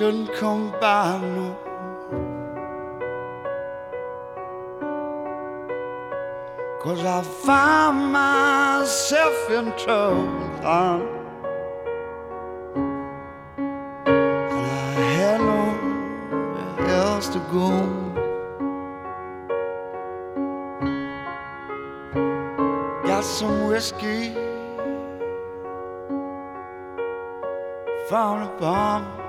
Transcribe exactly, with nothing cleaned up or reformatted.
couldn't come by no. Cause I found myself in trouble, and I had nowhere else to go. Got some whiskey, found a bomb,